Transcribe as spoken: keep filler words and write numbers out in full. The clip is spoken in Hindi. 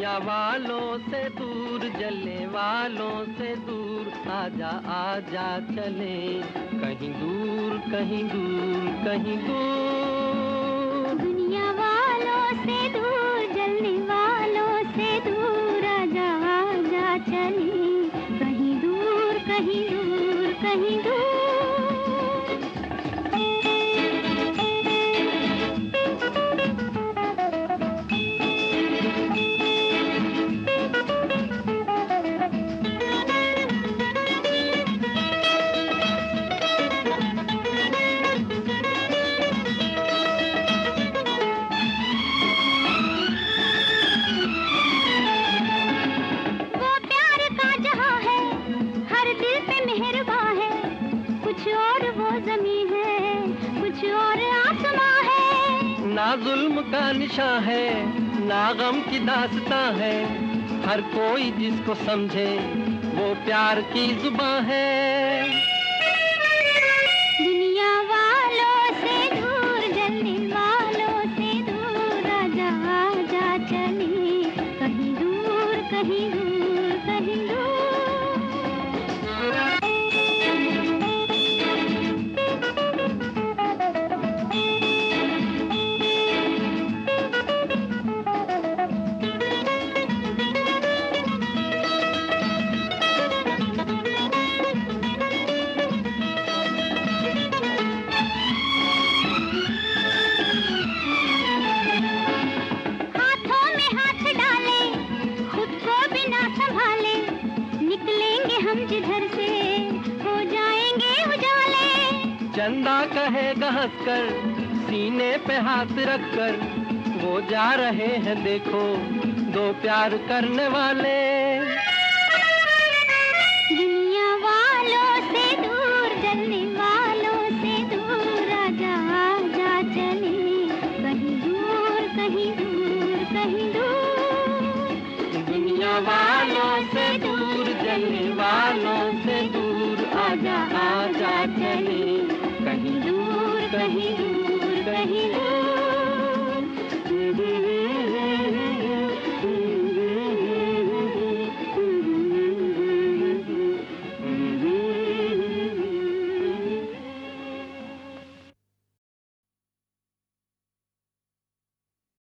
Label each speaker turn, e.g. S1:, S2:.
S1: दुनिया वालों से दूर, जलने वालों से दूर, आजा आजा चले कहीं दूर, कहीं दूर, कहीं दूर।
S2: दुनिया वालों से दूर, जलने वालों से दूर, आजा आजा चले कहीं दूर, कहीं दूर, कहीं दूर।
S1: ना जुल्म का निशां है, ना गम की दास्तां है, हर कोई जिसको समझे वो प्यार की जुबां है।
S2: दुनिया वालों से दूर, जलने वालों से दूर, आजा आजा चले कहीं दूर, कहीं दूर, कहीं दूर। जिधर से हो जाएंगे उजाले।
S1: चंदा कहेगा हंसकर, सीने पे हाथ रखकर, वो जा रहे हैं देखो दो प्यार करने वाले।